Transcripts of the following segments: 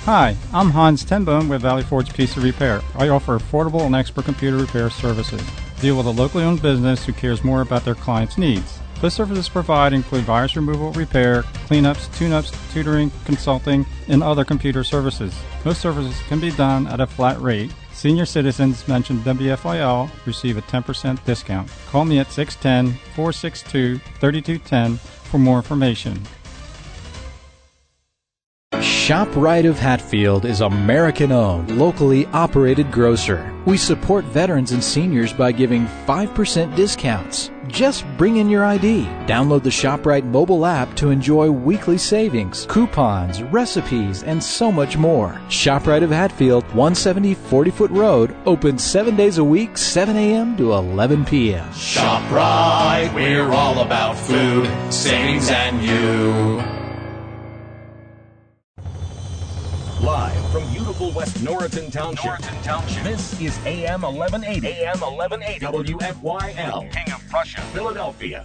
Hi, I'm Hans Tenbone with Valley Forge PC Repair. I offer affordable and expert computer repair services. Deal with a locally owned business who cares more about their clients' needs. The services provided include virus removal, repair, cleanups, tune-ups, tutoring, consulting, and other computer services. Most services can be done at a flat rate. Senior citizens mentioned WFIL receive a 10% discount. Call me at 610-462-3210 for more information. ShopRite of Hatfield is American-owned, locally operated grocer. We support veterans and seniors by giving 5% discounts. Just bring in your ID. Download the ShopRite mobile app to enjoy weekly savings, coupons, recipes, and so much more. ShopRite of Hatfield, 170 40-foot Road, open 7 days a week, 7 a.m. to 11 p.m. ShopRite, we're all about food, savings, and you. Live from beautiful West Norriton Township. This is AM 1180. WFYL. King of Prussia, Philadelphia.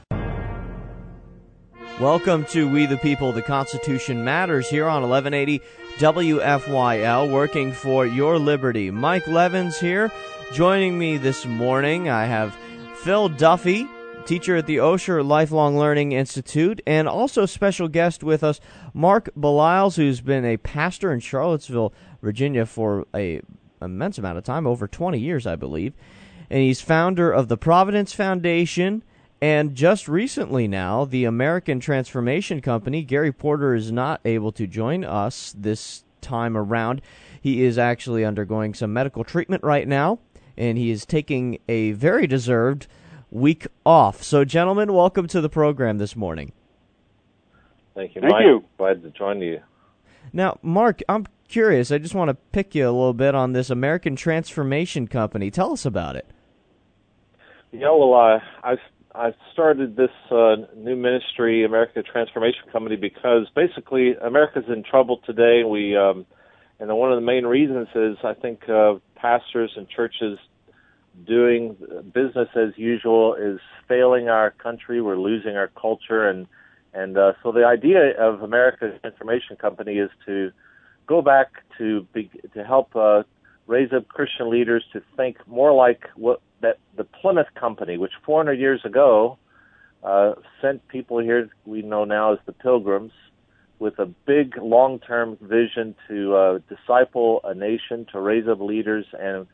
Welcome to We the People, the Constitution Matters here on 1180 WFYL, working for your liberty. Mike Levins here. Joining me this morning, I have Phil Duffy, teacher at the Osher Lifelong Learning Institute, and also special guest with us, Mark Beliles, who's been a pastor in Charlottesville, Virginia for an immense amount of time, over 20 years, I believe. And he's founder of the Providence Foundation, and just recently now, the American Transformation Company. Gary Porter is not able to join us this time around. He is actually undergoing some medical treatment right now, and he is taking a very deserved week off. So, gentlemen, welcome to the program this morning. Thank you, Mike. Thank you. Glad to join you. Now, Mark, I'm curious. I just want to pick you a little bit on this American Transformation Company. Tell us about it. Yeah, well, I started this new ministry, American Transformation Company, because basically America's in trouble today. And one of the main reasons is I think pastors and churches doing business as usual is failing our country. We're losing our culture, and so the idea of America's Information Company is to go back to help raise up Christian leaders to think more like that the Plymouth Company, which 400 years ago sent people here we know now as the Pilgrims, with a big long-term vision to disciple a nation, to raise up leaders, and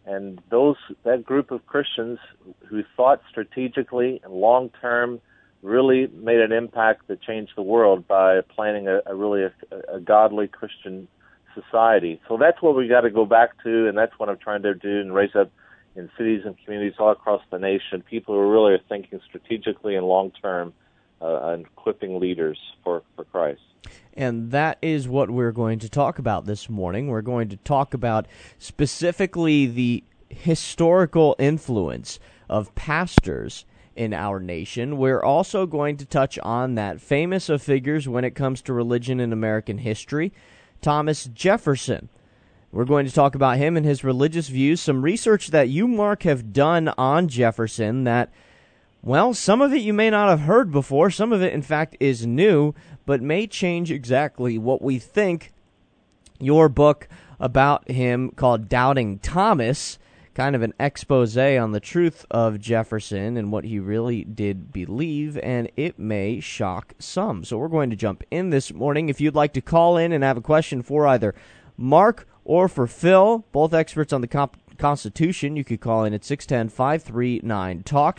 that group of Christians who thought strategically and long-term really made an impact that changed the world by planning a godly Christian society. So that's what we got to go back to, and that's what I'm trying to do and raise up in cities and communities all across the nation, people who really are thinking strategically and long-term and equipping leaders for Christ. And that is what we're going to talk about this morning. We're going to talk about specifically the historical influence of pastors in our nation. We're also going to touch on that famous of figures when it comes to religion in American history, Thomas Jefferson. We're going to talk about him and his religious views, some research that you, Mark, have done on Jefferson that, well, some of it you may not have heard before. Some of it, in fact, is new, but may change exactly what we think. Your book about him called Doubting Thomas, kind of an expose on the truth of Jefferson and what he really did believe, and it may shock some. So we're going to jump in this morning. If you'd like to call in and have a question for either Mark or for Phil, both experts on the Constitution, you could call in at 610-539-TALK,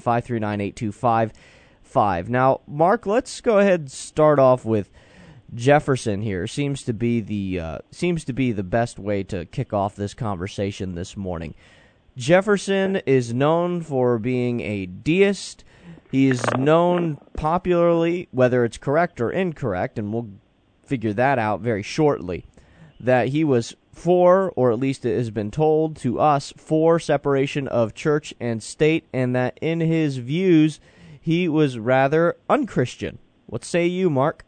610-539-8255. Now, Mark, let's go ahead and start off with Jefferson here. Seems to be the best way to kick off this conversation this morning. Jefferson is known for being a deist. He is known popularly, whether it's correct or incorrect, and we'll figure that out very shortly, that he was for, or at least it has been told to us, for separation of church and state, and that in his views, he was rather unchristian. What say you, Mark?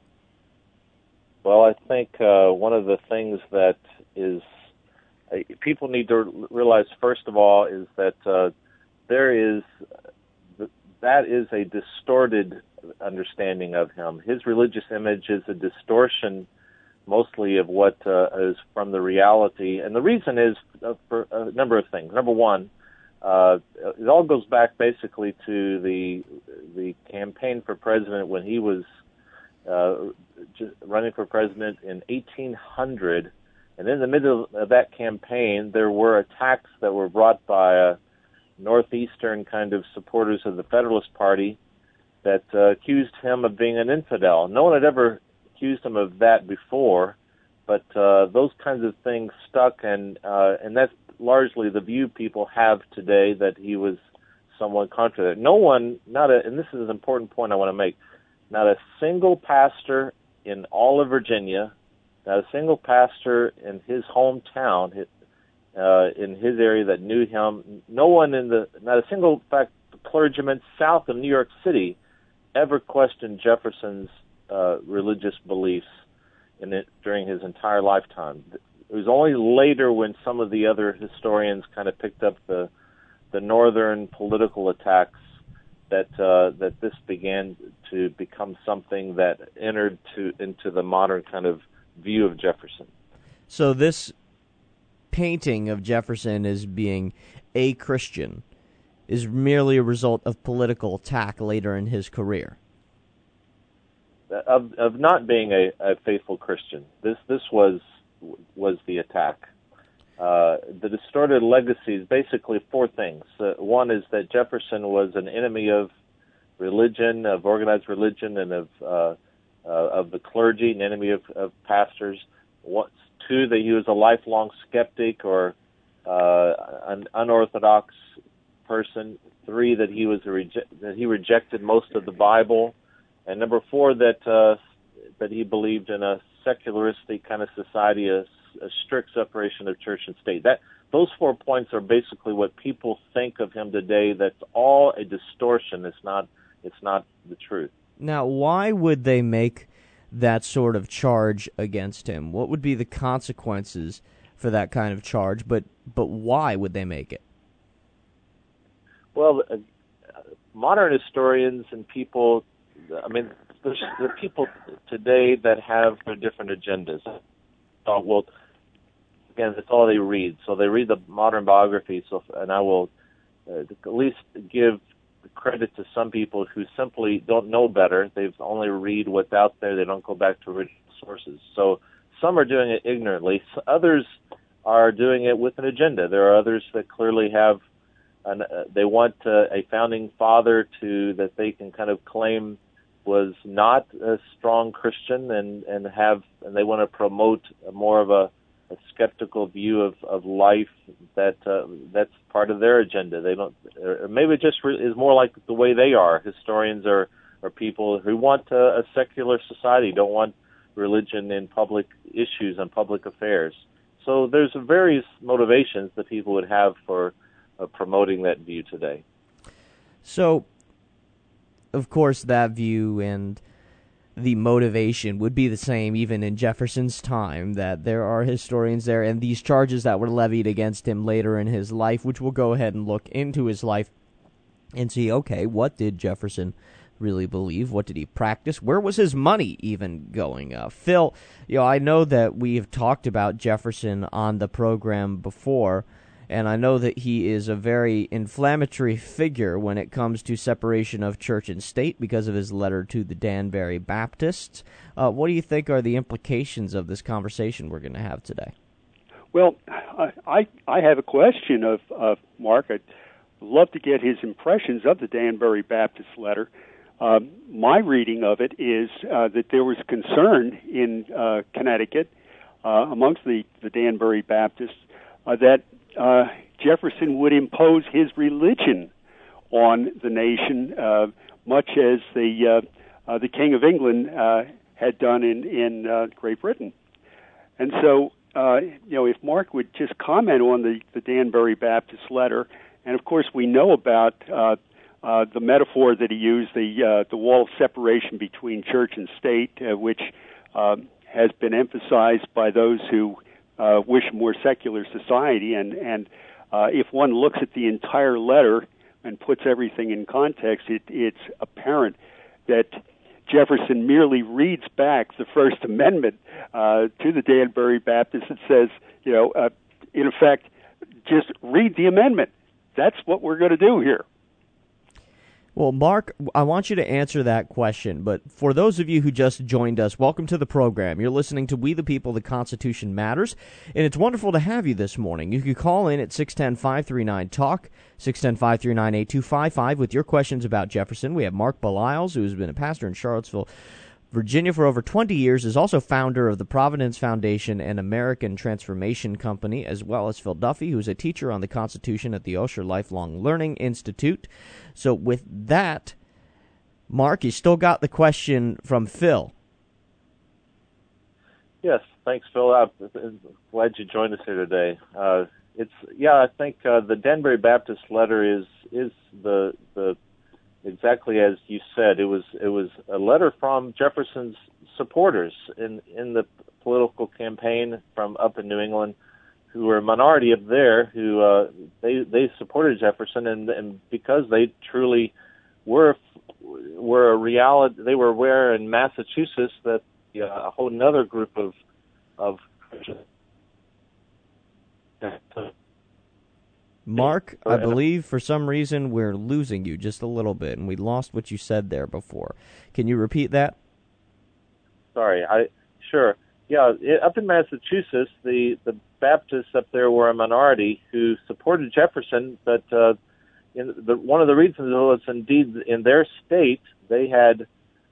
Well, I think one of the things that is people need to realize, first of all, is that that is a distorted understanding of him. His religious image is a distortion mostly of what is from the reality. And the reason is for a number of things. Number one, it all goes back basically to the campaign for president when he was running for president in 1800. And in the middle of that campaign, there were attacks that were brought by northeastern kind of supporters of the Federalist Party that accused him of being an infidel. No one had ever accused him of that before, but those kinds of things stuck, and that's largely the view people have today, that he was somewhat contrary. No one, and this is an important point I want to make, not a single pastor in all of Virginia, not a single pastor in his hometown, in his area that knew him, not a single clergyman south of New York City ever questioned Jefferson's religious beliefs during his entire lifetime. It was only later when some of the other historians kind of picked up the northern political attacks that this began to become something that entered into the modern kind of view of Jefferson. So this painting of Jefferson as being a Christian is merely a result of political attack later in his career. Of not being a faithful Christian. This was the attack. The distorted legacy is basically four things. One is that Jefferson was an enemy of religion, of organized religion, and of the clergy, an enemy of pastors. Two, that he was a lifelong skeptic or an unorthodox person. Three, that he rejected most of the Bible. And number four, that he believed in a secularistic kind of society, a strict separation of church and state. Those 4 points are basically what people think of him today. That's all a distortion. It's not the truth. Now, why would they make that sort of charge against him? What would be the consequences for that kind of charge? But why would they make it? Well, modern historians and people, there are people today that have their different agendas. Well, again, that's all they read. So they read the modern biography. And I will at least give credit to some people who simply don't know better. They've only read what's out there. They don't go back to original sources. So some are doing it ignorantly. Others are doing it with an agenda. There are others that clearly have they want a founding father that they can kind of claim was not a strong Christian, and they want to promote more of a skeptical view of life. That's part of their agenda. They don't, or maybe it just is more like the way they are. Historians are people who want a secular society, don't want religion in public issues and public affairs. So there's various motivations that people would have for promoting that view today. So, of course, that view and the motivation would be the same even in Jefferson's time, that there are historians there, and these charges that were levied against him later in his life, which we'll go ahead and look into his life and see, okay, what did Jefferson really believe? What did he practice? Where was his money even going? Phil, I know that we have talked about Jefferson on the program before, and I know that he is a very inflammatory figure when it comes to separation of church and state because of his letter to the Danbury Baptists. What do you think are the implications of this conversation we're going to have today? Well, I have a question of Mark. I'd love to get his impressions of the Danbury Baptist letter. My reading of it is that there was concern in Connecticut amongst the Danbury Baptists that Jefferson would impose his religion on the nation, much as the King of England had done in Great Britain. And so, if Mark would just comment on the Danbury Baptist letter, and of course we know about the metaphor that he used, the wall of separation between church and state, which has been emphasized by those who wish a more secular society. And if one looks at the entire letter and puts everything in context, it's apparent that Jefferson merely reads back the First Amendment to the Danbury Baptist and says, in effect, just read the amendment. That's what we're going to do here. Well, Mark, I want you to answer that question, but for those of you who just joined us, welcome to the program. You're listening to We the People, the Constitution Matters, and it's wonderful to have you this morning. You can call in at 610-539-TALK, 610-539-8255 with your questions about Jefferson. We have Mark Beliles, who has been a pastor in Charlottesville, Virginia for over 20 years, is also founder of the Providence Foundation and American Transformation Company, as well as Phil Duffy, who's a teacher on the Constitution at the Osher Lifelong Learning Institute. So with that, Mark, you still got the question from Phil. Yes, thanks, Phil. I'm glad you joined us here today. I think the Danbury Baptist letter is the exactly as you said. It was a letter from Jefferson's supporters in the political campaign from up in New England, who were a minority up there, who they supported Jefferson, and because they truly were a reality, they were aware in Massachusetts that a whole another group of Mark, I believe for some reason we're losing you just a little bit, and we lost what you said there before. Can you repeat that? Sorry, sure. Yeah, up in Massachusetts, the Baptists up there were a minority who supported Jefferson, but one of the reasons was indeed in their state they had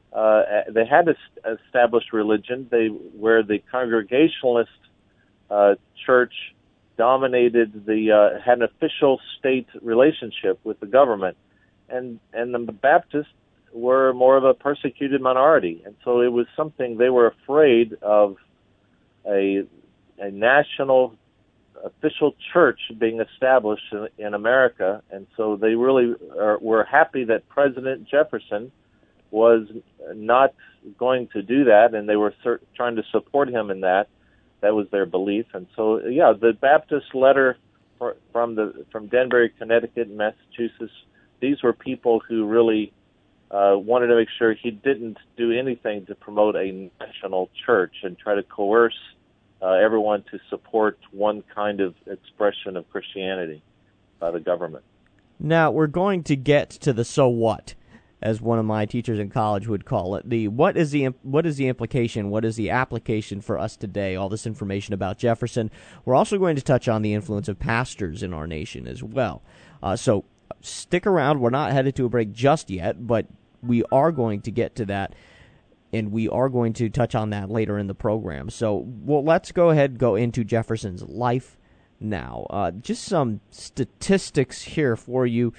established religion, where the Congregationalist church dominated had an official state relationship with the government, and the Baptists were more of a persecuted minority, and so it was something they were afraid of a national official church being established in America, and so they really were happy that President Jefferson was not going to do that, and they were trying to support him in that. That was their belief, and so the Baptist letter from Danbury, Connecticut, and Massachusetts. These were people who really wanted to make sure he didn't do anything to promote a national church and try to coerce everyone to support one kind of expression of Christianity by the government. Now we're going to get to the so what, as one of my teachers in college would call it. What is the implication, what is the application for us today, all this information about Jefferson. We're also going to touch on the influence of pastors in our nation as well. So stick around. We're not headed to a break just yet, but we are going to get to that, and we are going to touch on that later in the program. So let's go ahead and go into Jefferson's life now. Just some statistics here for you.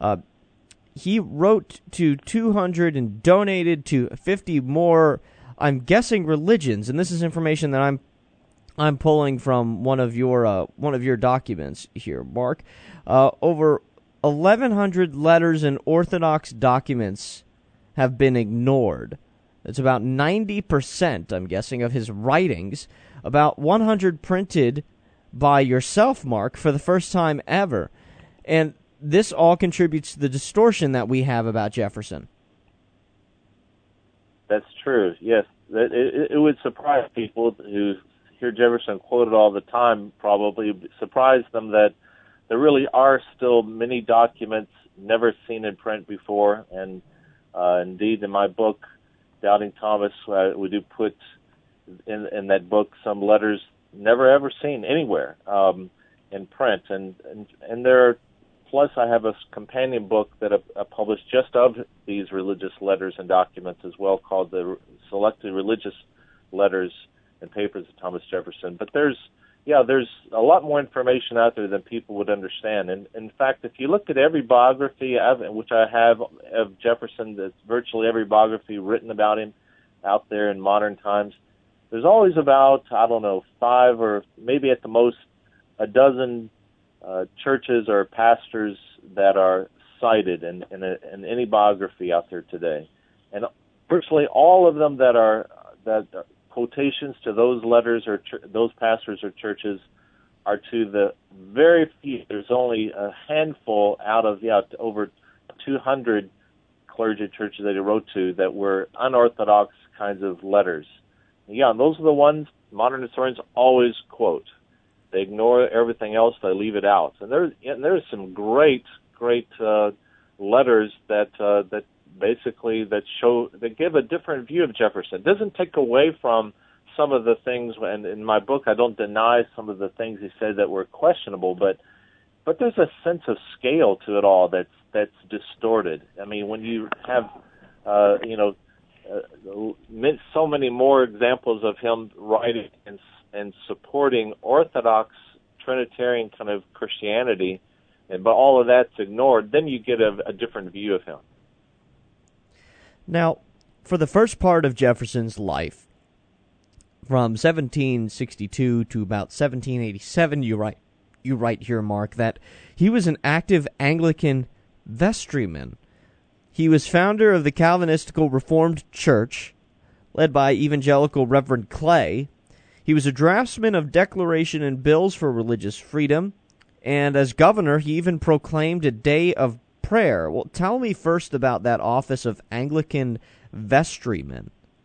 He wrote to 200 and donated to 50 more, I'm guessing, religions, and this is information that I'm pulling from one of your documents here, Mark. Over 1,100 letters and Orthodox documents have been ignored. It's about 90%, I'm guessing, of his writings. About 100 printed by yourself, Mark, for the first time ever, and this all contributes to the distortion that we have about Jefferson. That's true, yes. It would surprise people who hear Jefferson quoted all the time, probably surprise them that there really are still many documents never seen in print before. And indeed, in my book, Doubting Thomas, we do put in that book some letters never ever seen anywhere in print. And there are Plus, I have a companion book that I published just of these religious letters and documents as well, called the Selected Religious Letters and Papers of Thomas Jefferson. But there's a lot more information out there than people would understand. And in fact, if you look at every biography, which I have of Jefferson, that's virtually every biography written about him out there in modern times, there's always about, 5 or maybe at the most a dozen churches or pastors that are cited in any biography out there today, and virtually all of them that are quotations to those letters or those pastors or churches are to the very few. There's only a handful out of over 200 clergy churches that he wrote to that were unorthodox kinds of letters. Yeah, and those are the ones modern historians always quote. They ignore everything else; they leave it out. And there's some great letters that basically that give a different view of Jefferson. It doesn't take away from some of the things, and in my book I don't deny some of the things he said that were questionable, but there's a sense of scale to it all that's distorted. I mean, when you have so many more examples of him writing and supporting Orthodox Trinitarian kind of Christianity, but all of that's ignored, then you get a different view of him. Now, for the first part of Jefferson's life, from 1762 to about 1787, you write here, Mark, that he was an active Anglican vestryman. He was founder of the Calvinistical Reformed Church, led by evangelical Reverend Clay. He was a draftsman of declaration and bills for religious freedom, and as governor, he even proclaimed a day of prayer. Well, tell me first about that office of Anglican vestryman.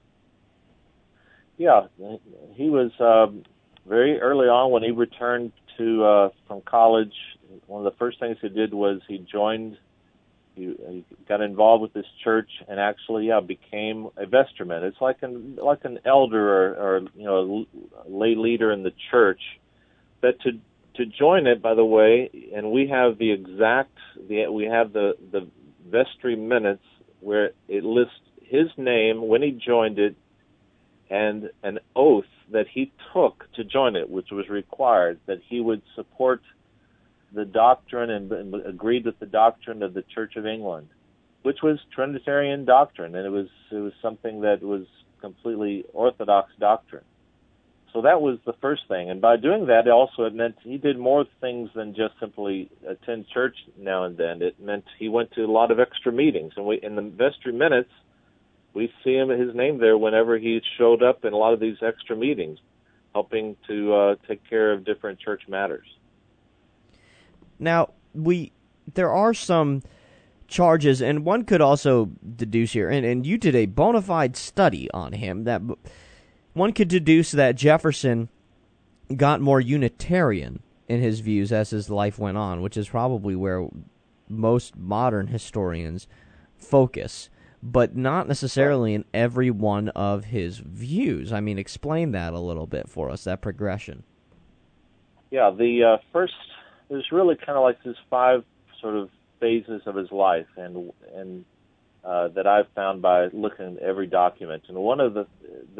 Yeah, he was very early on when he returned from college. One of the first things he did was he got involved with this church and actually became a vestryman. It's like an elder or a lay leader in the church. But to join it, by the way, and we have the vestry minutes where it lists his name when he joined it and an oath that he took to join it, which was required, that he would support the doctrine and agreed with the doctrine of the Church of England, which was Trinitarian doctrine, and it was something that was completely Orthodox doctrine. So that was the first thing, and by doing that, it meant he did more things than just simply attend church now and then. It meant he went to a lot of extra meetings, and in the vestry minutes, we see his name there whenever he showed up in a lot of these extra meetings, helping to take care of different church matters. Now, there are some charges, and one could also deduce here, and you did a bona fide study on him, that one could deduce that Jefferson got more Unitarian in his views as his life went on, which is probably where most modern historians focus, but not necessarily in every one of his views. I mean, explain that a little bit for us, that progression. Yeah, there's really kind of like these 5 sort of phases of his life, and that I've found by looking at every document. And one of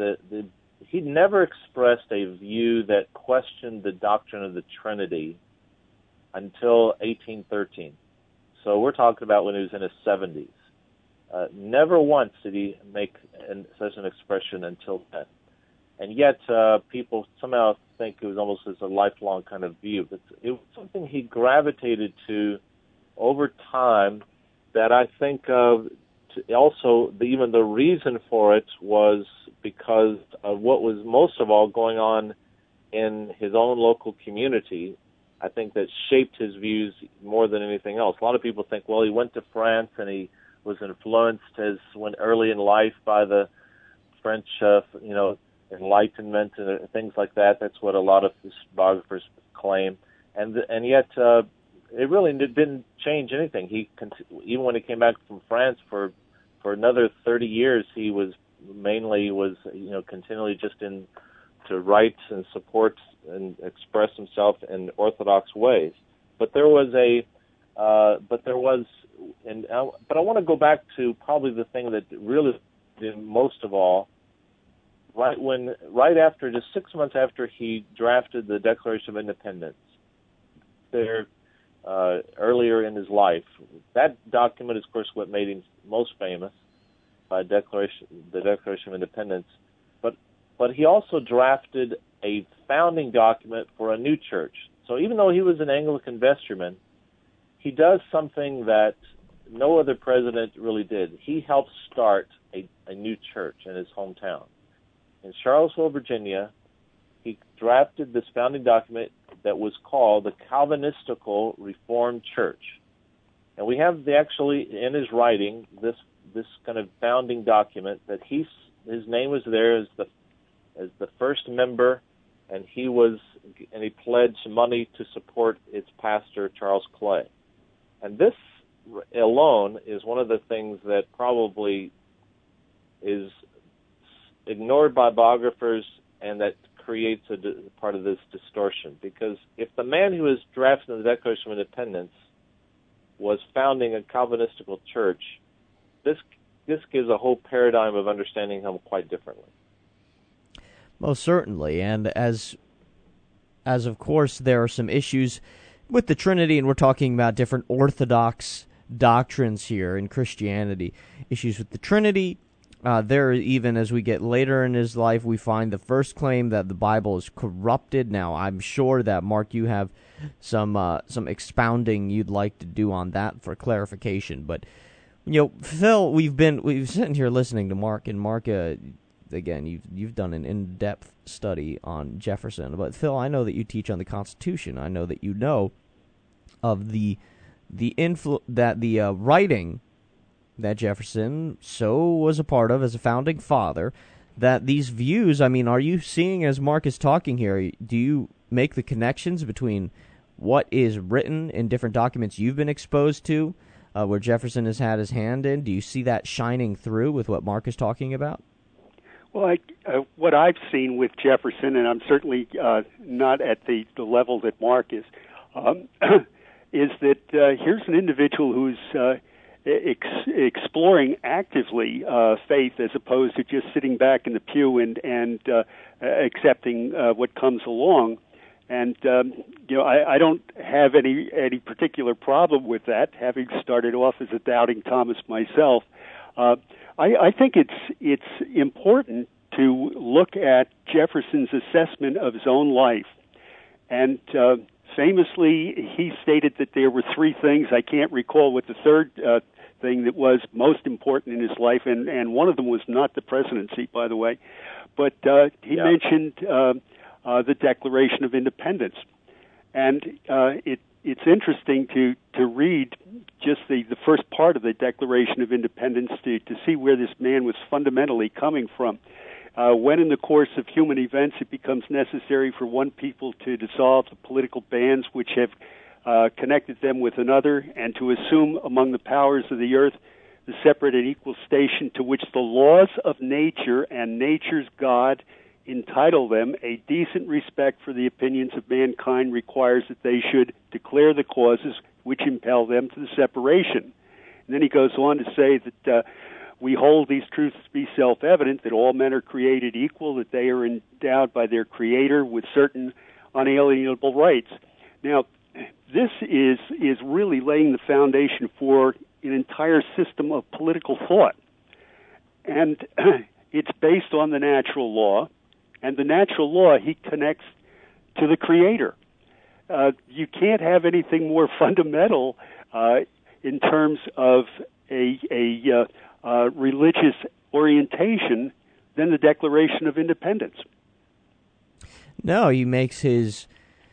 he never expressed a view that questioned the doctrine of the Trinity until 1813. So we're talking about when he was in his 70s. Never once did he make such an expression until then. And yet people somehow think it was almost as a lifelong kind of view. But it was something he gravitated to over time that I think also even the reason for it was because of what was most of all going on in his own local community. I think that shaped his views more than anything else. A lot of people think, well, he went to France and he was influenced early in life by the French, Enlightenment and things like that. That's what a lot of biographers claim, and yet it really didn't change anything. Even when he came back from France for another 30 years, he was continually just to write and support and express himself in Orthodox ways. But I want to go back to probably the thing that really did most of all. Right after, just 6 months after he drafted the Declaration of Independence, earlier in his life, that document is, of course, what made him most famous, by the Declaration of Independence. But he also drafted a founding document for a new church. So even though he was an Anglican vestryman, he does something that no other president really did. He helped start a new church in his hometown. In Charlottesville, Virginia, he drafted this founding document that was called the Calvinistical Reformed Church. And we have actually in his writing, this this kind of founding document that his name was there as the first member, and he pledged money to support its pastor, Charles Clay. And this alone is one of the things that probably is ignored by biographers, and that creates a part of this distortion. Because if the man who was drafting the Declaration of Independence was founding a Calvinistical church, this gives a whole paradigm of understanding him quite differently. Most certainly, and as of course there are some issues with the Trinity, and we're talking about different Orthodox doctrines here in Christianity, issues with the Trinity. There, even as we get later in his life, we find the first claim that the Bible is corrupted. Now, I'm sure that, Mark, you have some expounding you'd like to do on that for clarification. But, Phil, we've sitting here listening to Mark, and Mark, again, you've done an in-depth study on Jefferson. But, Phil, I know that you teach on the Constitution. I know that you know of the writing that Jefferson so was a part of as a founding father, that these views, I mean, are you seeing, as Mark is talking here, do you make the connections between what is written in different documents you've been exposed to, where Jefferson has had his hand in? Do you see that shining through with what Mark is talking about? Well, what I've seen with Jefferson, and I'm certainly not at the level that Mark is that here's an individual who's exploring actively faith as opposed to just sitting back in the pew and accepting what comes along. And I don't have any particular problem with that, having started off as a doubting Thomas myself. I think it's important to look at Jefferson's assessment of his own life. And famously, he stated that there were three things. I can't recall what the third thing that was most important in his life, and one of them was not the presidency, by the way, but he mentioned the Declaration of Independence. And it's interesting to read just the first part of the Declaration of Independence to see where this man was fundamentally coming from. When in the course of human events it becomes necessary for one people to dissolve the political bands which have connected them with another, and to assume among the powers of the earth the separate and equal station to which the laws of nature and nature's God entitle them, a decent respect for the opinions of mankind requires that they should declare the causes which impel them to the separation. And then he goes on to say that we hold these truths to be self-evident, that all men are created equal, that they are endowed by their Creator with certain unalienable rights. Now, this is really laying the foundation for an entire system of political thought. And it's based on the natural law, and the natural law he connects to the Creator. You can't have anything more fundamental in terms of a religious orientation than the Declaration of Independence. No, he makes his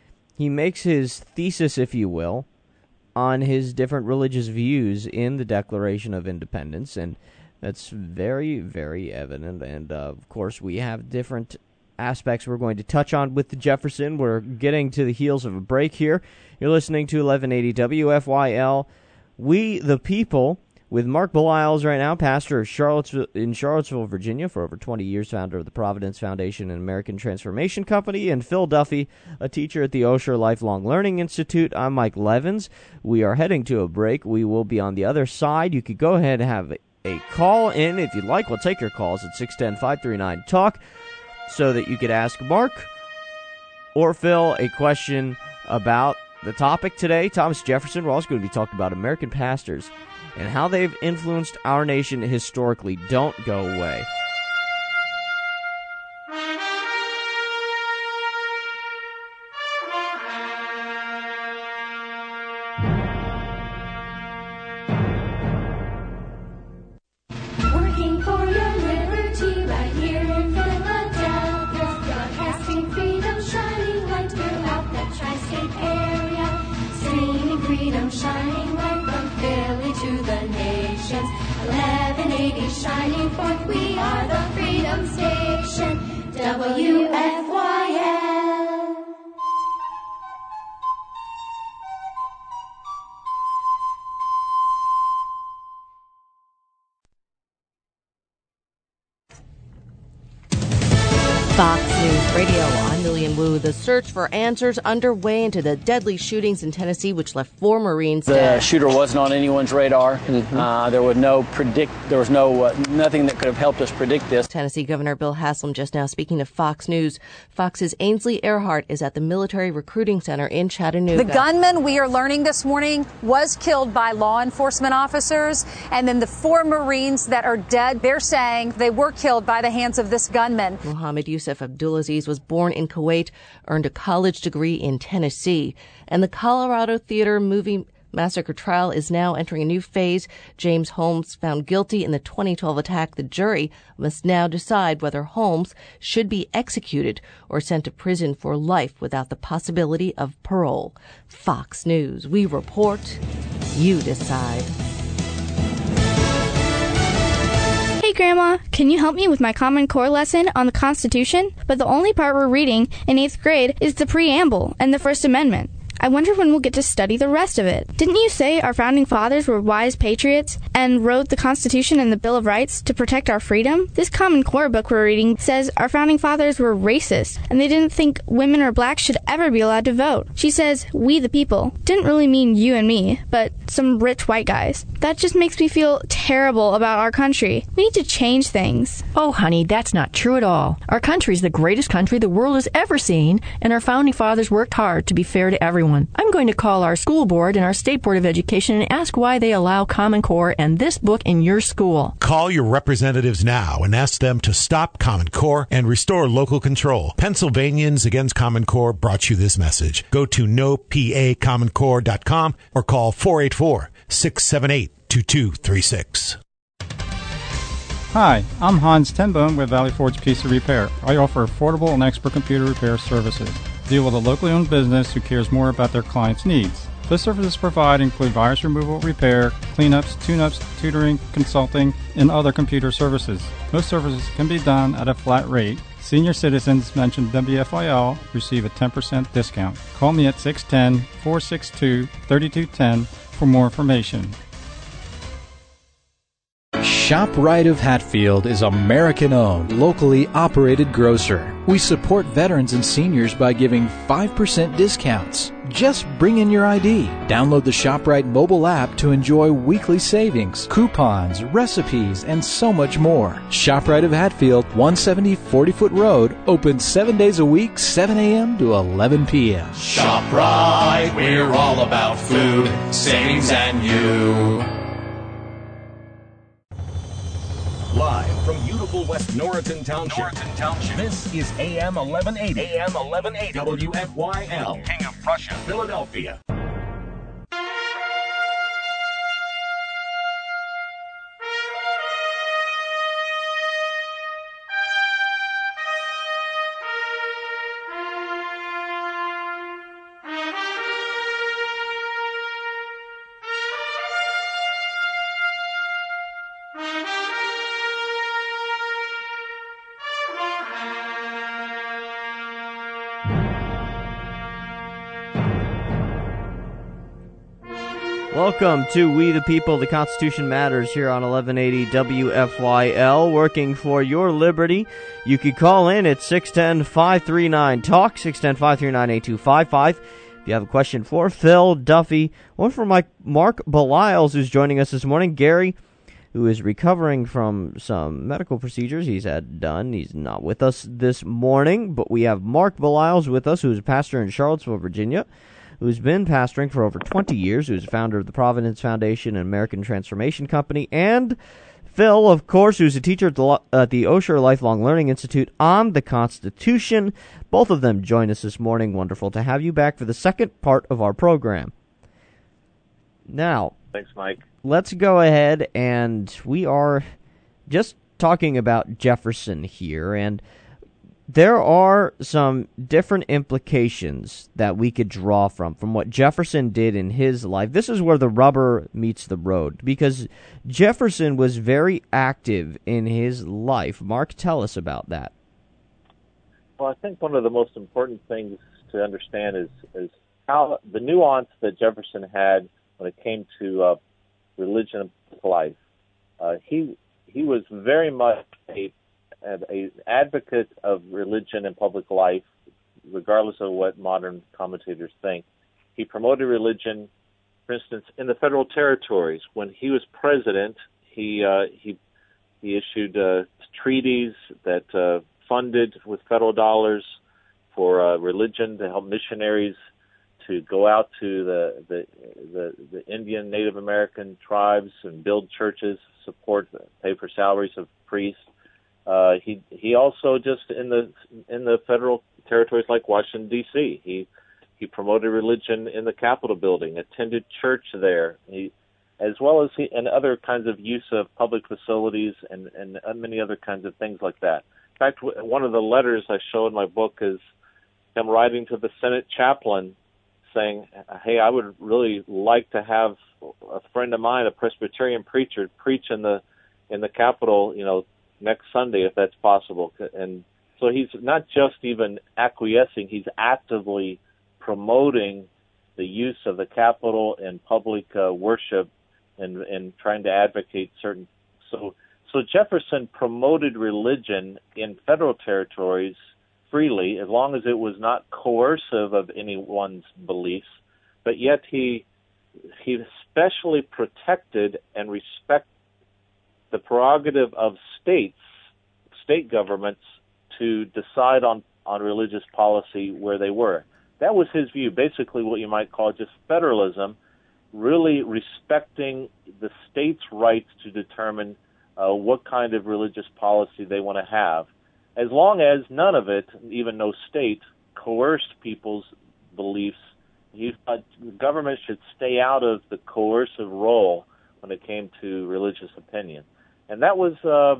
thesis, if you will, on his different religious views in the Declaration of Independence, and that's very, very evident. And, of course, we have different aspects we're going to touch on with the Jefferson. We're getting to the heels of a break here. You're listening to 1180 WFYL, We the People, with Mark Beliles right now, pastor of Charlottesville, Virginia, for over 20 years, founder of the Providence Foundation and American Transformation Company, and Phil Duffy, a teacher at the Osher Lifelong Learning Institute. I'm Mike Levins. We are heading to a break. We will be on the other side. You could go ahead and have a call in if you'd like. We'll take your calls at 610-539-TALK so that you could ask Mark or Phil a question about the topic today, Thomas Jefferson. We're also going to be talking about American pastors and how they've influenced our nation historically. Don't go away. Working for your liberty right here in Philadelphia, broadcasting freedom, shining light throughout the tri-state area, streaming freedom, shining light from Philly to the nations. 1180 shining forth. We are the Freedom Station, WFYL. Fox News Radio, I'm Lillian Wu. The search for answers underway into the deadly shootings in Tennessee, which left 4 Marines dead. The shooter wasn't on anyone's radar. There was nothing that could have helped us predict this. Tennessee Governor Bill Haslam just now speaking to Fox News. Fox's Ainsley Earhart is at the Military Recruiting Center in Chattanooga. The gunman, we are learning this morning, was killed by law enforcement officers. And then the 4 Marines that are dead, they're saying they were killed by the hands of this gunman. Mohammed Yusuf Abdulaziz was born in Kuwait, earned a college degree in Tennessee. And the Colorado Theater movie massacre trial is now entering a new phase. James Holmes found guilty in the 2012 attack. The jury must now decide whether Holmes should be executed or sent to prison for life without the possibility of parole. Fox News. We report, you decide. Hey Grandma, can you help me with my Common Core lesson on the Constitution? But the only part we're reading in 8th grade is the preamble and the First Amendment. I wonder when we'll get to study the rest of it. Didn't you say our founding fathers were wise patriots and wrote the Constitution and the Bill of Rights to protect our freedom? This Common Core book we're reading says our founding fathers were racist and they didn't think women or blacks should ever be allowed to vote. She says, we the people. Didn't really mean you and me, but some rich white guys. That just makes me feel terrible about our country. We need to change things. Oh, honey, that's not true at all. Our country is the greatest country the world has ever seen, and our founding fathers worked hard to be fair to everyone. I'm going to call our school board and our state board of education and ask why they allow Common Core and this book in your school. Call your representatives now and ask them to stop Common Core and restore local control. Pennsylvanians Against Common Core brought you this message. Go to nopacommoncore.com or call 484-678-2236. Hi, I'm Hans Tenbone with Valley Forge Pizza Repair. I offer affordable and expert computer repair services. Deal with a locally owned business who cares more about their clients' needs. The services provided include virus removal, repair, cleanups, tune-ups, tutoring, consulting, and other computer services. Most services can be done at a flat rate. Senior citizens mentioned WFIL receive a 10% discount. Call me at 610-462-3210 for more information. ShopRite of Hatfield is American-owned, locally operated grocer. We support veterans and seniors by giving 5% discounts. Just bring in your ID. Download the ShopRite mobile app to enjoy weekly savings, coupons, recipes, and so much more. ShopRite of Hatfield, 170 40-foot Road, open 7 days a week, 7 a.m. to 11 p.m. ShopRite, we're all about food, savings, and you. Live from beautiful West Norriton Township. This is AM 1180. AM 1180. WFYL. King of Prussia, Philadelphia. Welcome to We the People, the Constitution Matters here on 1180 WFYL, working for your liberty. You can call in at 610-539-TALK, 610-539-8255. If you have a question for Phil Duffy, or for Mark Beliles, who's joining us this morning. Gary, who is recovering from some medical procedures he's had done. He's not with us this morning, but we have Mark Beliles with us, who's a pastor in Charlottesville, Virginia, who's been pastoring for over 20 years, who's a founder of the Providence Foundation and American Transformation Company, and Phil, of course, who's a teacher at the Osher Lifelong Learning Institute on the Constitution. Both of them join us this morning. Wonderful to have you back for the second part of our program. Now, thanks, Mike. Let's go ahead, and we are just talking about Jefferson here, and there are some different implications that we could draw from what Jefferson did in his life. This is where the rubber meets the road, because Jefferson was very active in his life. Mark, tell us about that. Well, I think one of the most important things to understand is how the nuance that Jefferson had when it came to religion and life. He was very much an advocate of religion and public life, regardless of what modern commentators think. He promoted religion, for instance, in the federal territories. When he was president, he issued treaties that funded with federal dollars for religion to help missionaries to go out to the Indian Native American tribes and build churches, pay for salaries of priests. He also just in the federal territories like Washington D.C. He promoted religion in the Capitol building, attended church there, as well as and other kinds of use of public facilities and many other kinds of things like that. In fact, one of the letters I show in my book is him writing to the Senate chaplain saying, "Hey, I would really like to have a friend of mine, a Presbyterian preacher, preach in the Capitol, next Sunday if that's possible." And so he's not just even acquiescing; he's actively promoting the use of the Capitol in public worship and trying to advocate certain. So Jefferson promoted religion in federal territories freely, as long as it was not coercive of anyone's beliefs, but yet he especially protected and respected the prerogative of state governments to decide on religious policy where they were. That was his view, basically what you might call just federalism, really respecting the state's rights to determine what kind of religious policy they want to have, as long as none of it, even no state, coerced people's beliefs. He thought the government should stay out of the coercive role when it came to religious opinion. And that was,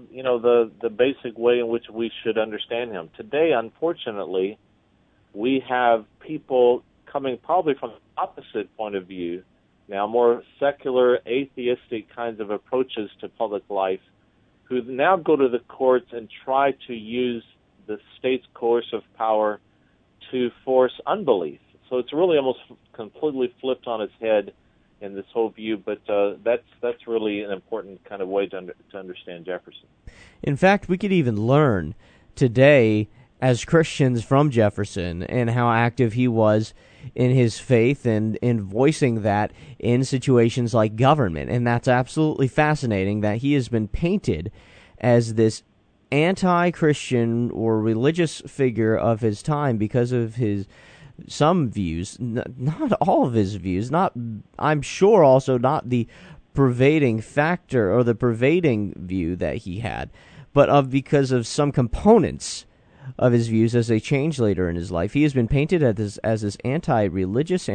the basic way in which we should understand him. Today, unfortunately, we have people coming probably from the opposite point of view, now more secular, atheistic kinds of approaches to public life, who now go to the courts and try to use the state's coercive power to force unbelief. So it's really almost completely flipped on its head in this whole view, but that's really an important kind of way to understand Jefferson. In fact, we could even learn today as Christians from Jefferson and how active he was in his faith and in voicing that in situations like government. And that's absolutely fascinating that he has been painted as this anti-Christian or religious figure of his time because of his some views, not all of his views, I'm sure also not the pervading factor or the pervading view that he had, but because of some components of his views as they change later in his life. He has been painted as this anti-religious,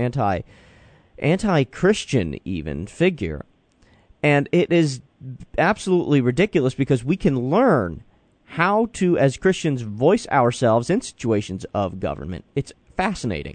anti-Christian even figure. And it is absolutely ridiculous because we can learn how to, as Christians, voice ourselves in situations of government. It's fascinating.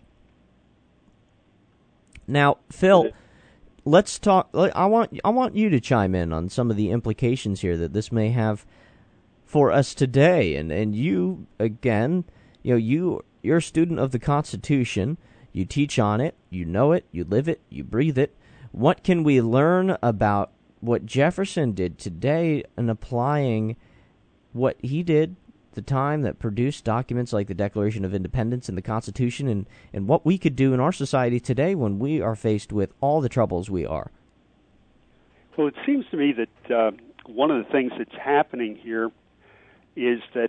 Now, Phil, let's talk. I want you to chime in on some of the implications here that this may have for us today. And you, again, you're a student of the Constitution. You teach on it. You know it. You live it. You breathe it. What can we learn about what Jefferson did today in applying what he did, the time that produced documents like the Declaration of Independence and the Constitution, and what we could do in our society today when we are faced with all the troubles we are? Well, it seems to me that one of the things that's happening here is that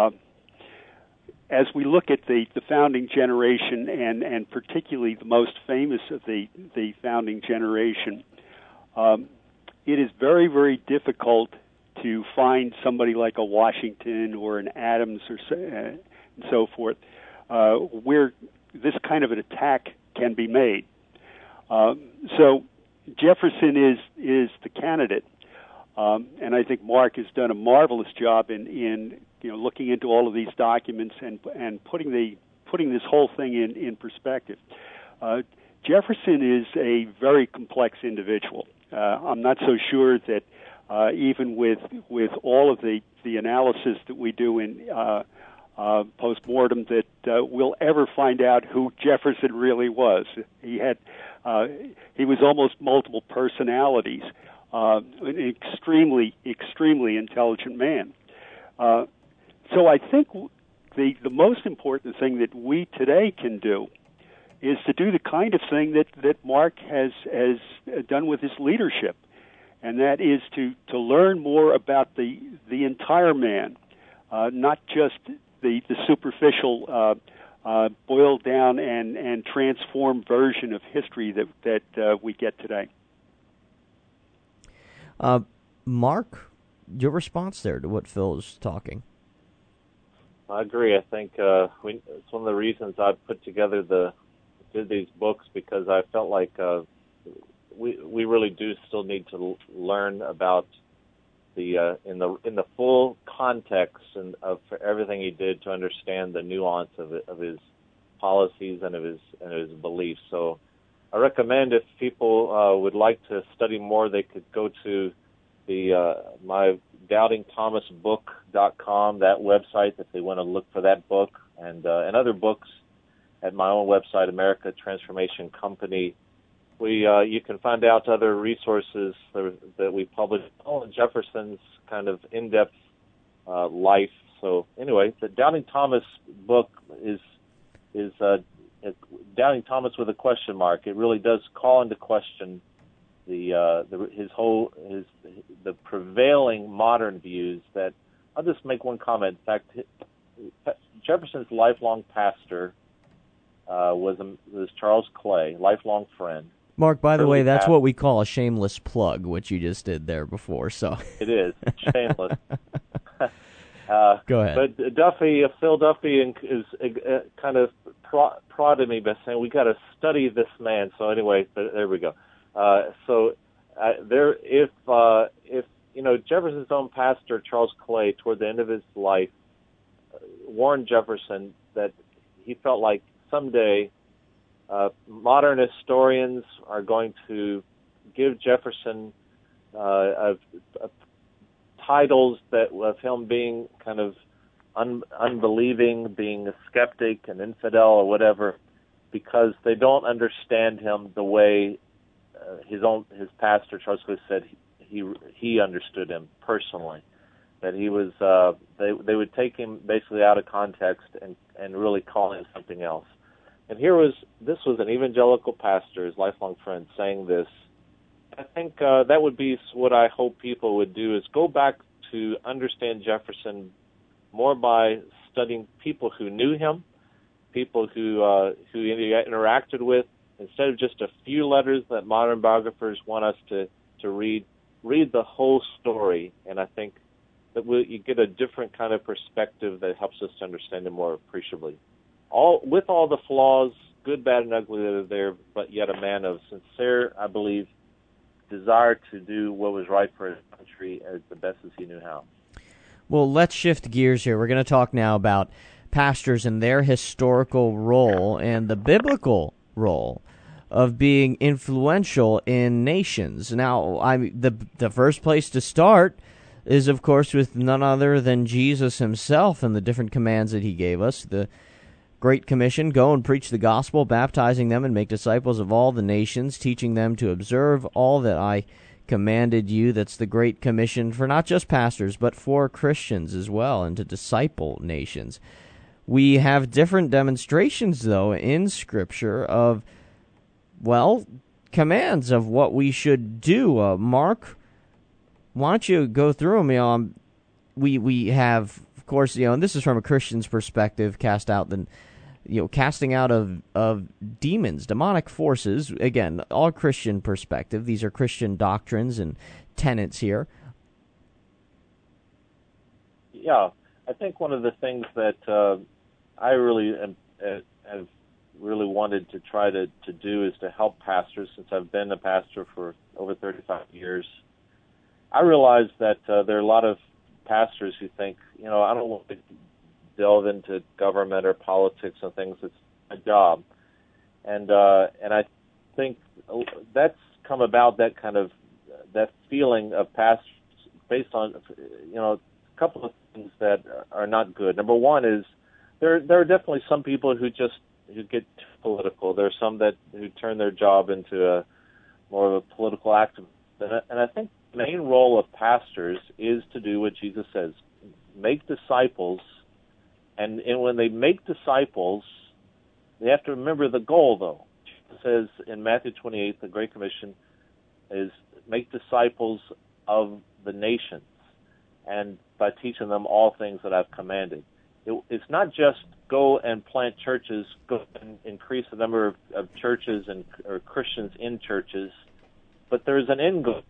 as we look at the founding generation and particularly the most famous of the founding generation, it is very, very difficult to find somebody like a Washington or an Adams or and so forth, where this kind of an attack can be made. So Jefferson is the candidate, and I think Mark has done a marvelous job in looking into all of these documents and putting this whole thing in perspective. Jefferson is a very complex individual. I'm not so sure that even with all of the analysis that we do in post-mortem that we'll ever find out who Jefferson really was. He was almost multiple personalities, an extremely intelligent man. So I think the most important thing that we today can do is to do the kind of thing that Mark has done with his leadership, and that is to learn more about the entire man, not just the superficial, boiled down and transformed version of history that we get today. Mark, your response there to what Phil is talking? I agree. I think it's one of the reasons I put together did these books, because I felt like we really do still need to learn about the in the full context and of everything he did to understand the nuance of his policies and of his beliefs. So I recommend, if people would like to study more, they could go to my DoubtingThomasBook.com, that website, if they want to look for that book and other books at my own website, America Transformation Company. You can find out other resources that we publish on Jefferson's kind of in-depth life. So anyway, the Doubting Thomas book is Doubting Thomas with a question mark. It really does call into question the prevailing modern views. That I'll just make one comment. In fact, Jefferson's lifelong pastor was Charles Clay, lifelong friend. Mark, by the way, that's what we call a shameless plug, which you just did there before. So it is shameless. Go ahead. But Phil Duffy, is kind of prodded me by saying we got to study this man. So anyway, there we go. If Jefferson's own pastor Charles Clay, toward the end of his life, warned Jefferson that he felt like someday modern historians are going to give Jefferson titles of him being kind of unbelieving, being a skeptic, an infidel, or whatever, because they don't understand him the way his pastor Charles Clay said he understood him personally. That he was they would take him basically out of context and really call him something else. And this was an evangelical pastor, his lifelong friend, saying this. I think that would be what I hope people would do, is go back to understand Jefferson more by studying people who knew him, people who he interacted with, instead of just a few letters that modern biographers want us to read. Read the whole story, and I think that you get a different kind of perspective that helps us to understand him more appreciably. With all the flaws, good, bad, and ugly that are there, but yet a man of sincere, I believe, desire to do what was right for his country as the best as he knew how. Well, let's shift gears here. We're going to talk now about pastors and their historical role and the biblical role of being influential in nations. Now, the first place to start is, of course, with none other than Jesus himself and the different commands that he gave us. The Great Commission, go and preach the gospel, baptizing them and make disciples of all the nations, teaching them to observe all that I commanded you. That's the Great Commission for not just pastors, but for Christians as well, and to disciple nations. We have different demonstrations, though, in Scripture of, commands of what we should do. Mark, why don't you go through them? We have, of course, and this is from a Christian's perspective, casting out of demons, demonic forces. Again, all Christian perspective. These are Christian doctrines and tenets here. Yeah, I think one of the things that I really have really wanted to try to do is to help pastors. Since I've been a pastor for over 35 years, I realize that there are a lot of pastors who think, I don't want to delve into government or politics and things. It's my job, and I think that's come about, that kind of that feeling of pastors based on a couple of things that are not good. Number one is there are definitely some people who get too political. There are some who turn their job into more of a political activist. And I think the main role of pastors is to do what Jesus says: make disciples. And when they make disciples, they have to remember the goal, though. Jesus says in Matthew 28, the Great Commission is make disciples of the nations, and by teaching them all things that I've commanded. It's not just go and plant churches, go and increase the number of churches or Christians in churches, but there's an end goal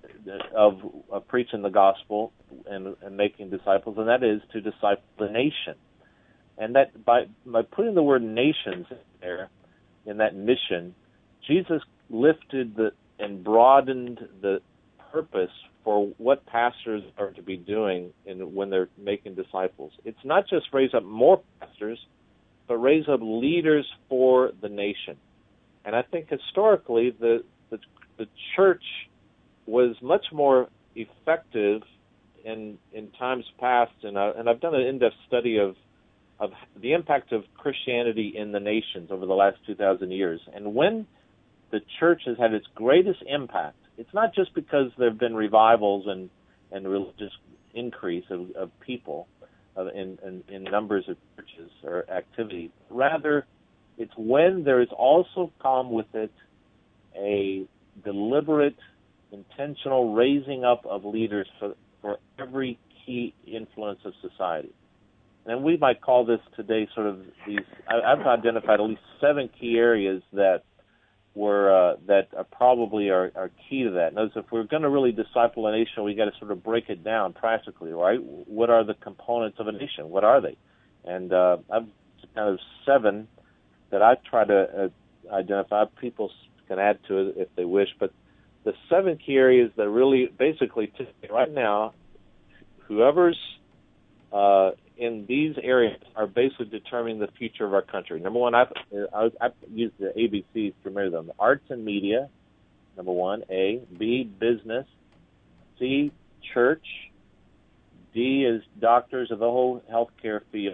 of preaching the gospel and making disciples, and that is to disciple the nation. And that by putting the word nations in there, in that mission, Jesus lifted and broadened the purpose for what pastors are to be doing when they're making disciples. It's not just raise up more pastors, but raise up leaders for the nation. And I think historically the church was much more effective in times past, and I've done an in-depth study of the impact of Christianity in the nations over the last 2,000 years. And when the church has had its greatest impact, it's not just because there have been revivals and religious increase of people in numbers of churches or activity. Rather, it's when there is also come with it a deliberate, intentional raising up of leaders for every key influence of society. And we might call this today sort of these. I've identified at least 7 key areas that probably are key to that. Notice, if we're going to really disciple a nation, we got to sort of break it down practically, right? What are the components of a nation? What are they? And I've kind of 7 that I've tried to identify. People can add to it if they wish, but the 7 key areas that really, basically, right now, whoever's in these areas are basically determining the future of our country. Number one, I've used the ABCs to remember them. Arts and media, number 1, A. B, business. C, church. D is doctors of the whole healthcare field.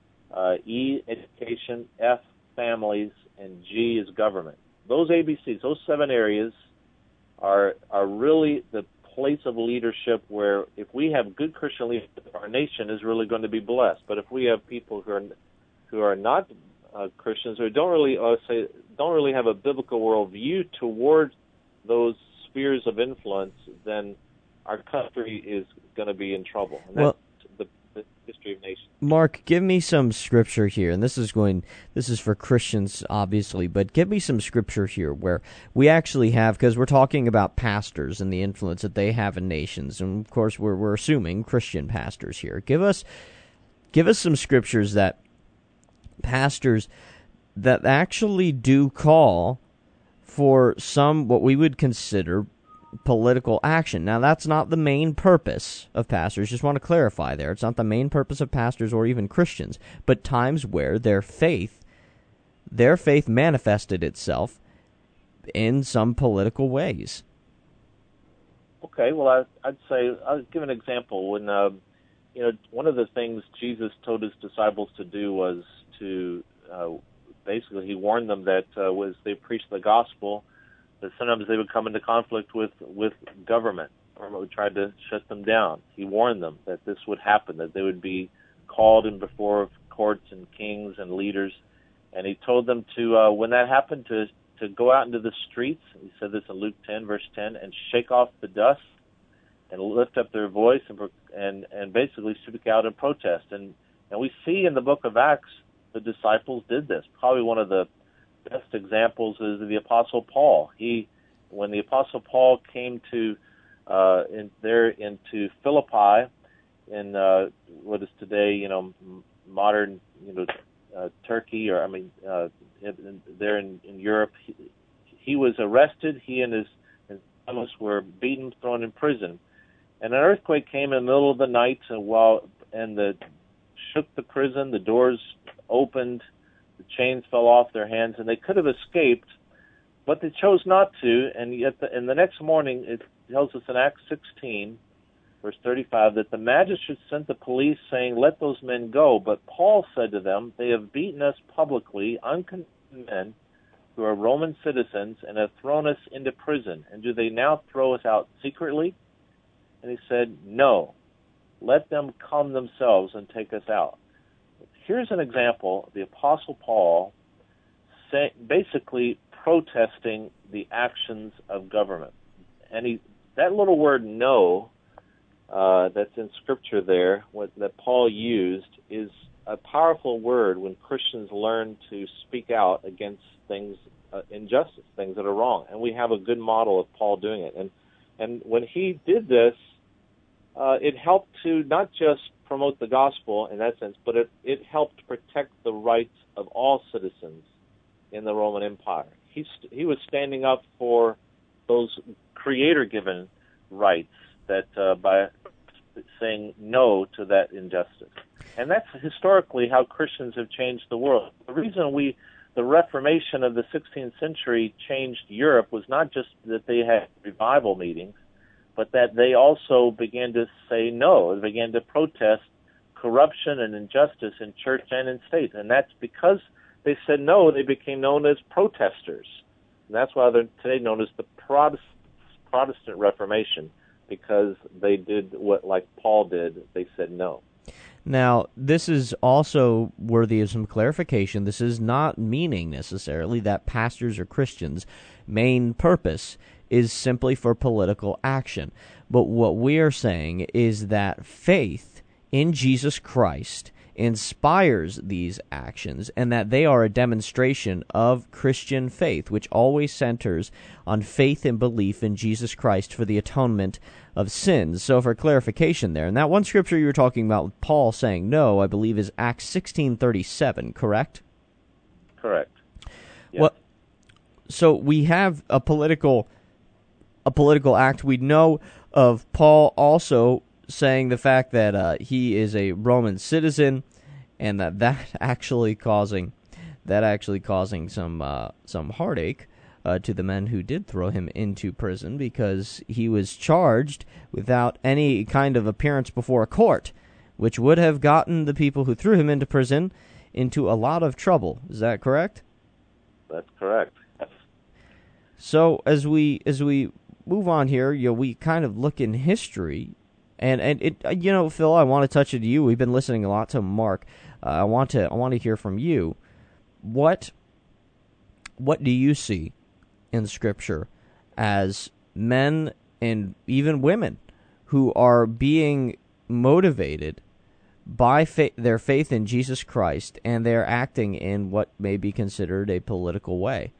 E, education. F, families. And G is government. Those ABCs, those 7 areas are really the place of leadership where if we have good Christian leadership, our nation is really going to be blessed. But if we have people who are not Christians, who don't really have a biblical worldview toward those spheres of influence, then our country is going to be in trouble. And that's the history of nations. Mark, give me some scripture here, and this is for Christians, obviously, but give me some scripture here where we actually have, because we're talking about pastors and the influence that they have in nations, and of course we're assuming Christian pastors here. Give us some scriptures that pastors that actually do call for some what we would consider political action. Now, that's not the main purpose of pastors. Just want to clarify there. It's not the main purpose of pastors or even Christians, but times where their faith manifested itself in some political ways. Okay, well, I'd say, I'll give an example. When, one of the things Jesus told his disciples to do was to, basically, he warned them that as they preached the gospel, that sometimes they would come into conflict with government, or would try to shut them down. He warned them that this would happen, that they would be called in before courts and kings and leaders. And he told them to, when that happened, to go out into the streets. He said this in Luke 10, verse 10, and shake off the dust and lift up their voice and basically speak out in protest. And we see in the book of Acts the disciples did this. Probably one of the best examples is the Apostle Paul. When the Apostle Paul came into Philippi in what is today, modern, Turkey, or there in Europe, he was arrested. He and his fellows were beaten, thrown in prison, And an earthquake came in the middle of the night, shook the prison. The doors opened, the chains fell off their hands, and they could have escaped, but they chose not to. And yet, in the next morning, it tells us in Acts 16, verse 35, that the magistrates sent the police saying, "Let those men go." But Paul said to them, "They have beaten us publicly, uncondemned men who are Roman citizens, and have thrown us into prison. And do they now throw us out secretly?" And he said, "No, let them come themselves and take us out." Here's an example of the Apostle Paul basically protesting the actions of government. And that little word "no" that's in Scripture there, that Paul used, is a powerful word when Christians learn to speak out against things, injustice, things that are wrong. And we have a good model of Paul doing it. And when he did this, it helped to not just promote the gospel in that sense, but it helped protect the rights of all citizens in the Roman Empire. He was standing up for those creator-given rights that by saying no to that injustice. And that's historically how Christians have changed the world. The reason the Reformation of the 16th century changed Europe was not just that they had revival meetings, but that they also began to say no. They began to protest corruption and injustice in church and in state. And that's because they said no, they became known as protesters. And that's why they're today known as the Protestant Reformation, because they did what, like Paul did, they said no. Now, this is also worthy of some clarification. This is not meaning necessarily that pastors or Christians' main purpose is simply for political action. But what we are saying is that faith in Jesus Christ inspires these actions, and that they are a demonstration of Christian faith, which always centers on faith and belief in Jesus Christ for the atonement of sins. So for clarification there, and that one scripture you were talking about with Paul saying no, I believe is Acts 16:37, correct? Correct. Yes. Well, so we have a political act. We know of Paul also saying the fact that he is a Roman citizen, and that actually causing some heartache to the men who did throw him into prison, because he was charged without any kind of appearance before a court, which would have gotten the people who threw him into prison into a lot of trouble. Is that correct? That's correct. So as we move on here, we kind of look in history. And it, Phil, I want to touch it to you. We've been listening a lot to Mark. I want to hear from you. What do you see in Scripture as men and even women who are being motivated by their faith in Jesus Christ, and they're acting in what may be considered a political way?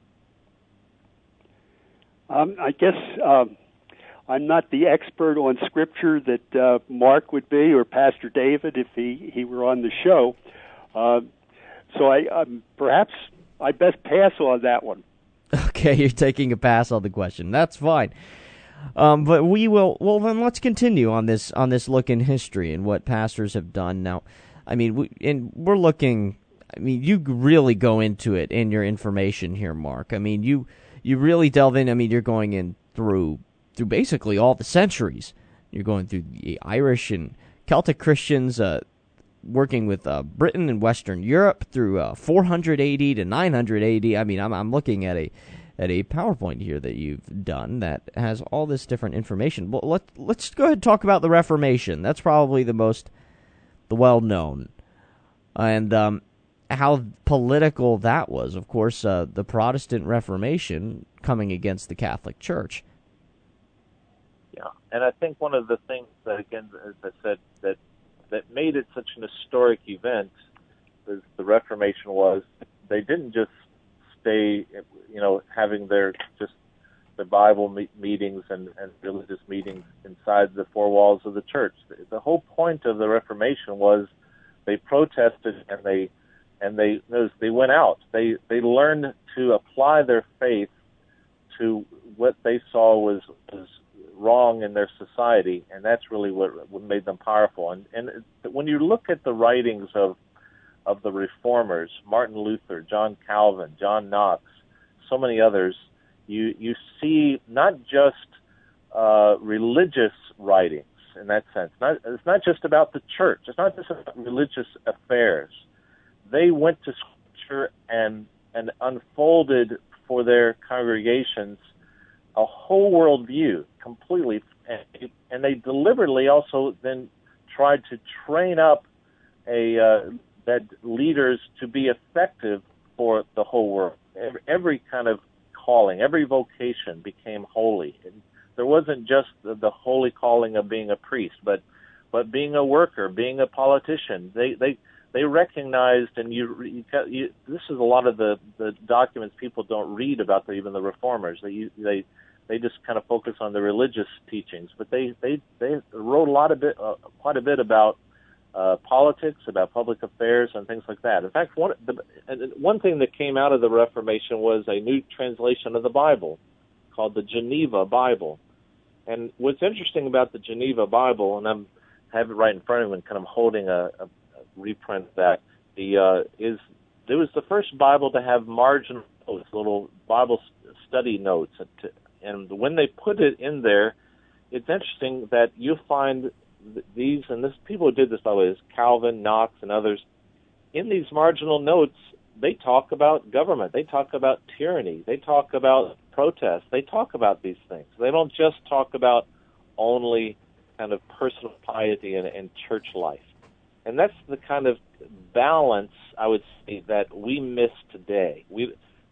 I guess I'm not the expert on Scripture that Mark would be, or Pastor David if he were on the show. So I perhaps I best pass on that one. Okay, you're taking a pass on the question. That's fine. But we will. Well, then let's continue on this look in history and what pastors have done. Now, I mean, we're looking. I mean, you really go into it in your information here, Mark. I mean, you really delve in. I mean, you're going in through basically all the centuries. You're going through the Irish and Celtic Christians, working with Britain and Western Europe through 400 AD to 900 AD. I mean, I'm looking at a PowerPoint here that you've done that has all this different information. Well, let's go ahead and talk about the Reformation. That's probably the well known, and how political that was. Of course, the Protestant Reformation coming against the Catholic Church. Yeah, and I think one of the things that, again, as I said, that made it such an historic event as the Reformation was, they didn't just stay, having their Bible meetings and religious meetings inside the four walls of the church. The whole point of the Reformation was they protested and they went out. They learned to apply their faith to what they saw was wrong in their society, and that's really what made them powerful. And when you look at the writings of the reformers, Martin Luther, John Calvin, John Knox, so many others, you see not just religious writings in that sense. It's not just about the church. It's not just about religious affairs. They went to Scripture and unfolded for their congregations a whole worldview completely, and they deliberately also then tried to train up that leaders to be effective for the whole world. Every kind of calling, every vocation became holy. And there wasn't just the holy calling of being a priest, but being a worker, being a politician. They recognized, and this is a lot of the documents people don't read about even the reformers. They just kind of focus on the religious teachings, but they wrote quite a bit about politics, about public affairs, and things like that. In fact, one thing that came out of the Reformation was a new translation of the Bible called the Geneva Bible. And what's interesting about the Geneva Bible, and I have it right in front of me, and kind of holding a reprint of that, is it was the first Bible to have marginal notes, little Bible study notes. And when they put it in there, it's interesting that you find these, and people who did this, by the way, is Calvin, Knox, and others. In these marginal notes, they talk about government. They talk about tyranny. They talk about protest. They talk about these things. They don't just talk about only kind of personal piety and church life. And that's the kind of balance, I would say, that we miss today. We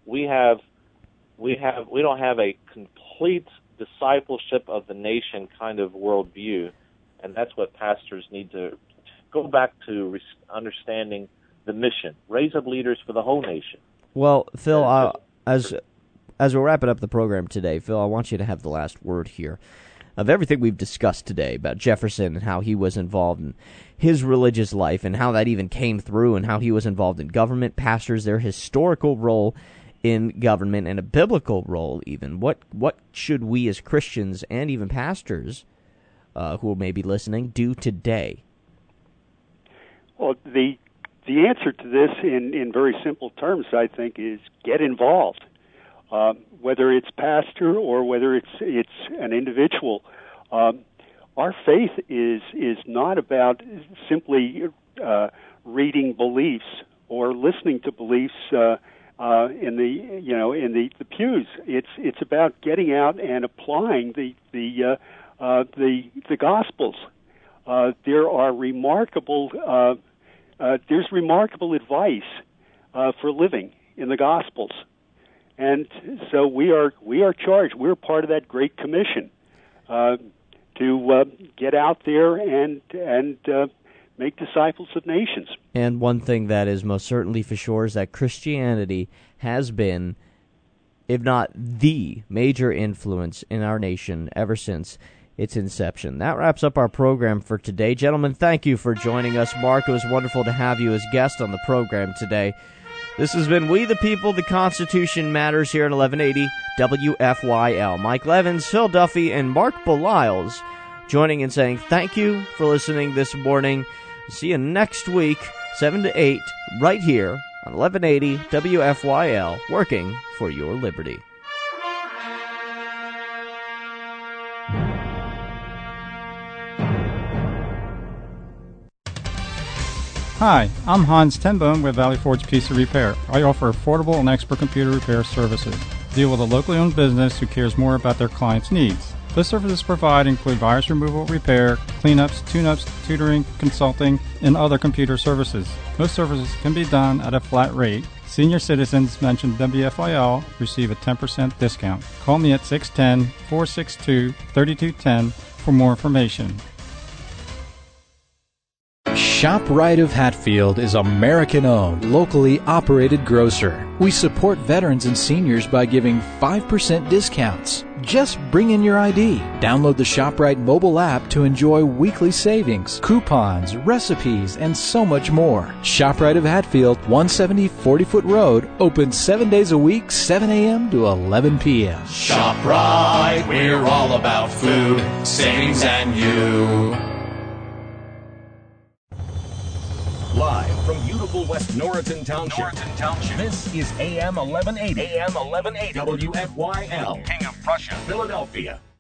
don't have a complete discipleship of the nation kind of worldview, and that's what pastors need to go back to, understanding the mission, raise up leaders for the whole nation. Well, Phil, as we're wrapping up the program today, Phil, I want you to have the last word here of everything we've discussed today about Jefferson and how he was involved in his religious life and how that even came through, and how he was involved in government, pastors, their historical role in government, and a biblical role even. What should we as Christians and even pastors who may be listening do today? Well, the answer to this in very simple terms, I think, is get involved. Whether it's pastor or whether it's an individual, our faith is not about simply reading beliefs or listening to beliefs in the pews. It's about getting out and applying the Gospels. There's remarkable advice for living in the Gospels. And so we are charged. We're part of that Great Commission to get out there and make disciples of nations. And one thing that is most certainly for sure is that Christianity has been, if not the major influence in our nation ever since its inception. That wraps up our program for today. Gentlemen, thank you for joining us. Mark, it was wonderful to have you as guest on the program today. This has been We the People, the Constitution Matters here at 1180 WFYL. Mike Levins, Phil Duffy, and Mark Beliles joining and saying thank you for listening this morning. See you next week, 7 to 8, right here on 1180 WFYL, working for your liberty. Hi, I'm Hans Tenbone with Valley Forge Pizza Repair. I offer affordable and expert computer repair services. Deal with a locally owned business who cares more about their clients' needs. The services provided include virus removal, repair, cleanups, tune-ups, tutoring, consulting, and other computer services. Most services can be done at a flat rate. Senior citizens mentioned WFIL receive a 10% discount. Call me at 610-462-3210 for more information. ShopRite of Hatfield is American-owned, locally operated grocer. We support veterans and seniors by giving 5% discounts. Just bring in your ID. Download the ShopRite mobile app to enjoy weekly savings, coupons, recipes, and so much more. ShopRite of Hatfield, 170 40-foot Road, open 7 days a week, 7 a.m. to 11 p.m. ShopRite, we're all about food, savings, and you. Live from beautiful West Norriton Township. This is AM 1180. AM 1180. WFYL. King of Prussia, Philadelphia.